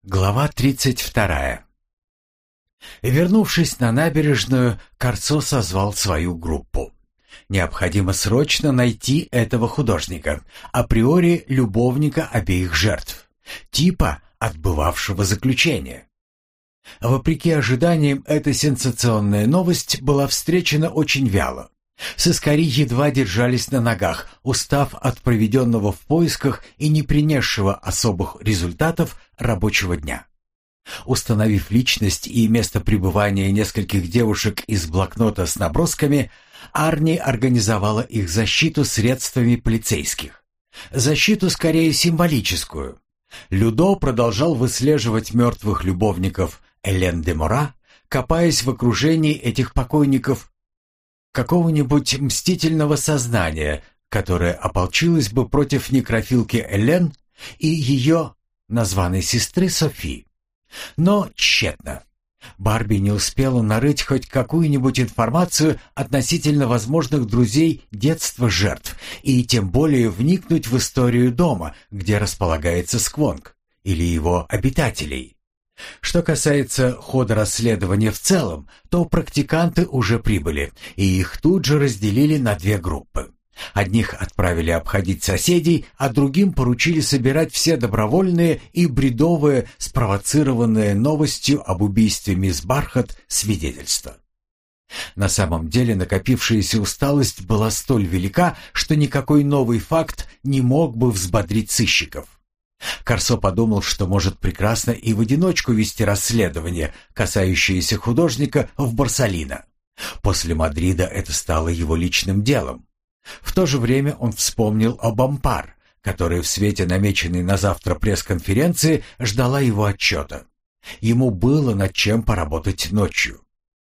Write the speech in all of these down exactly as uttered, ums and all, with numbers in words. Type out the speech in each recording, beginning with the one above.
Глава тридцать вторая. Вернувшись на набережную, Корсо созвал свою группу. Необходимо срочно найти этого художника, априори любовника обеих жертв, типа отбывавшего заключение. Вопреки ожиданиям, эта сенсационная новость была встречена очень вяло. Сыскари едва держались на ногах, устав от проведенного в поисках и не принесшего особых результатов рабочего дня. Установив личность и место пребывания нескольких девушек из блокнота с набросками, Арни организовала их защиту средствами полицейских. Защиту скорее символическую. Людо продолжал выслеживать мертвых любовников Элен де Мора, копаясь в окружении этих покойников какого-нибудь мстительного сознания, которое ополчилось бы против некрофилки Элен и ее названной сестры Софи. Но тщетно. Барби не успела нарыть хоть какую-нибудь информацию относительно возможных друзей детства жертв и тем более вникнуть в историю дома, где располагается Сквонг, или его обитателей. Что касается хода расследования в целом, то практиканты уже прибыли, и их тут же разделили на две группы. Одних отправили обходить соседей, а другим поручили собирать все добровольные и бредовые, спровоцированные новостью об убийстве мисс Бархат, свидетельства. На самом деле накопившаяся усталость была столь велика, что никакой новый факт не мог бы взбодрить сыщиков. Корсо подумал, что может прекрасно и в одиночку вести расследование, касающееся художника в Борсалино. После Мадрида это стало его личным делом. В то же время он вспомнил об Ампар, которая в свете намеченной на завтра пресс-конференции ждала его отчета. Ему было над чем поработать ночью.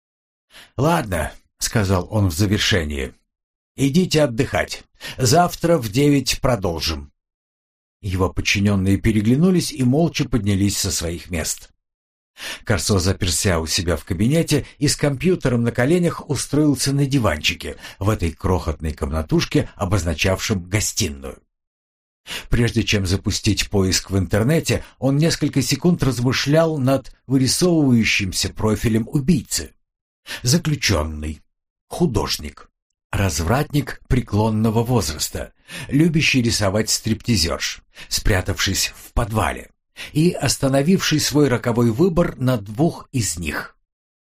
«Ладно», — сказал он в завершении, — «идите отдыхать. Завтра в девять продолжим». Его подчиненные переглянулись и молча поднялись со своих мест. Корсо заперся у себя в кабинете и с компьютером на коленях устроился на диванчике в этой крохотной комнатушке, обозначавшем гостиную. Прежде чем запустить поиск в интернете, он несколько секунд размышлял над вырисовывающимся профилем убийцы. Заключенный, художник, развратник преклонного возраста, любящий рисовать стриптизерш, спрятавшись в подвале и остановивший свой роковой выбор на двух из них.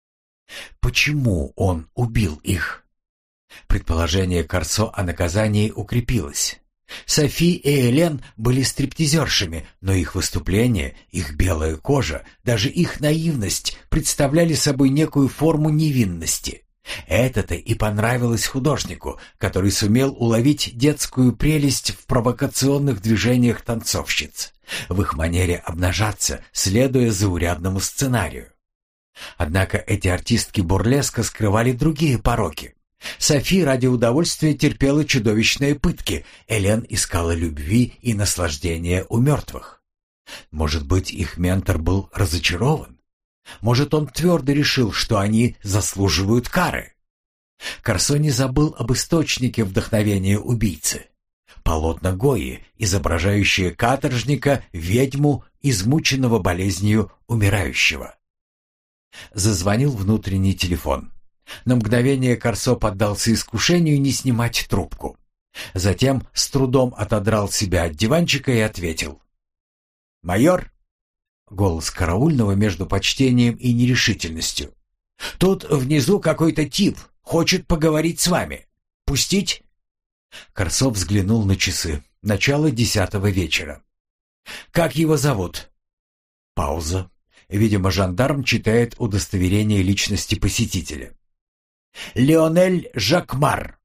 Почему он убил их? Предположение Корсо о наказании укрепилось. Софи и Элен были стриптизершами, но их выступления, их белая кожа, даже их наивность представляли собой некую форму невинности. Это-то и понравилось художнику, который сумел уловить детскую прелесть в провокационных движениях танцовщиц, в их манере обнажаться, следуя заурядному сценарию. Однако эти артистки бурлеска скрывали другие пороки. Софи ради удовольствия терпела чудовищные пытки, Элен искала любви и наслаждения у мертвых. Может быть, их ментор был разочарован? Может, он твердо решил, что они заслуживают кары? Корсо не забыл об источнике вдохновения убийцы. Полотна Гойи, изображающие каторжника, ведьму, измученного болезнью умирающего. Зазвонил внутренний телефон. На мгновение Корсо поддался искушению не снимать трубку. Затем с трудом отодрал себя от диванчика и ответил. «Майор?» Голос караульного между почтением и нерешительностью. «Тут внизу какой-то тип, хочет поговорить с вами. Пустить?» Корсо взглянул на часы. Начало десятого вечера. «Как его зовут?» Пауза. Видимо, жандарм читает удостоверение личности посетителя. «Леонель Жакмар».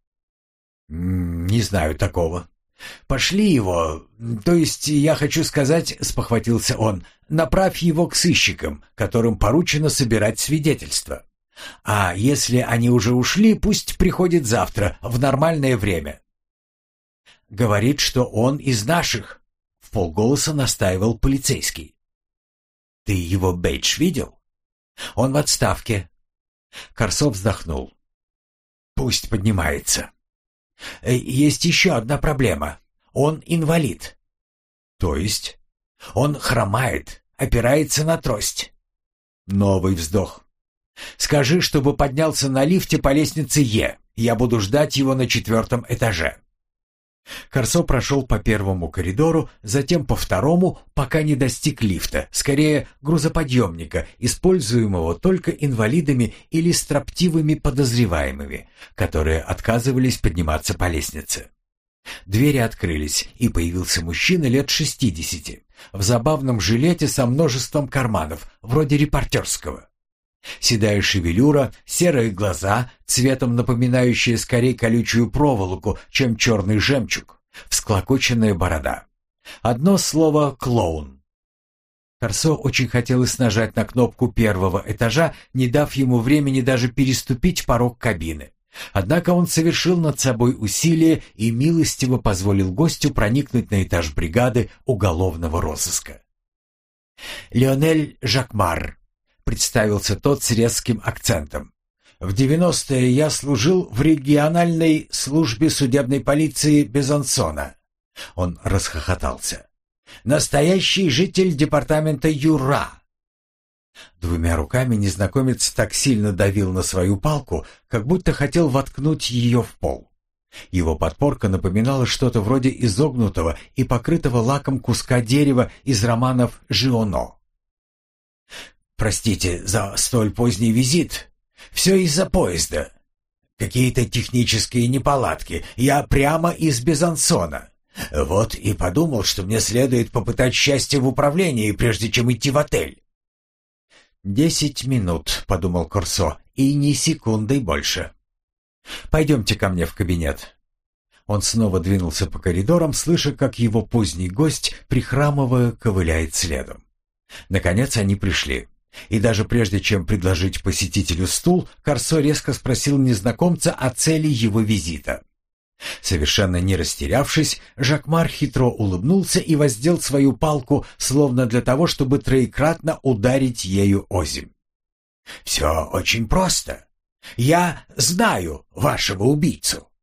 «Не знаю такого». «Пошли его, то есть, я хочу сказать, — спохватился он, — направь его к сыщикам, которым поручено собирать свидетельства. А если они уже ушли, пусть приходит завтра, в нормальное время». «Говорит, что он из наших», — вполголоса настаивал полицейский. «Ты его бейдж видел?» «Он в отставке». Корсо вздохнул. «Пусть поднимается». «Есть еще одна проблема. Он инвалид». «То есть?» «Он хромает, опирается на трость. Новый вздох. Скажи, чтобы поднялся на лифте по лестнице Е. Я буду ждать его на четвертом этаже. Корсо прошел по первому коридору, затем по второму, пока не достиг лифта, скорее грузоподъемника, используемого только инвалидами или строптивыми подозреваемыми, которые отказывались подниматься по лестнице. Двери открылись, и появился мужчина лет шестидесяти, в забавном жилете со множеством карманов, вроде репортерского. Седая шевелюра, серые глаза, цветом напоминающие скорее колючую проволоку, чем черный жемчуг, всклокоченная борода. Одно слово «клоун». Корсо очень хотелось нажать на кнопку первого этажа, не дав ему времени даже переступить порог кабины. Однако он совершил над собой усилие и милостиво позволил гостю проникнуть на этаж бригады уголовного розыска. «Лионель Жакмар», — представился тот с резким акцентом. «В девяностые я служил в региональной службе судебной полиции Безансона». Он расхохотался. «Настоящий житель департамента Юра». Двумя руками незнакомец так сильно давил на свою палку, как будто хотел воткнуть ее в пол. Его подпорка напоминала что-то вроде изогнутого и покрытого лаком куска дерева из романов Жионо. «Простите за столь поздний визит. Все из-за поезда. Какие-то технические неполадки. Я прямо из Безансона. Вот и подумал, что мне следует попытать счастье в управлении, прежде чем идти в отель». «Десять минут», — подумал Корсо, — «и ни секундой больше. Пойдемте ко мне в кабинет». Он снова двинулся по коридорам, слыша, как его поздний гость, прихрамывая, ковыляет следом. Наконец они пришли. И даже прежде чем предложить посетителю стул, Корсо резко спросил незнакомца о цели его визита. Совершенно не растерявшись, Жакмар хитро улыбнулся и воздел свою палку, словно для того, чтобы троекратно ударить ею озимь. «Все очень просто. Я знаю вашего убийцу».